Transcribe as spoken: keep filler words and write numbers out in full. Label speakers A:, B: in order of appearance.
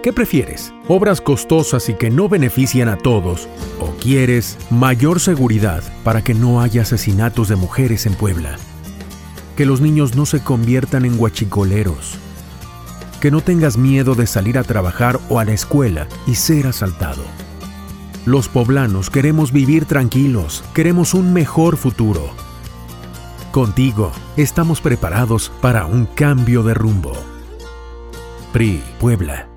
A: ¿Qué prefieres? ¿Obras costosas y que no benefician a todos? ¿O quieres mayor seguridad para que no haya asesinatos de mujeres en Puebla? Que los niños no se conviertan en huachicoleros. Que no tengas miedo de salir a trabajar o a la escuela y ser asaltado. Los poblanos queremos vivir tranquilos, queremos un mejor futuro. Contigo estamos preparados para un cambio de rumbo. P R I Puebla.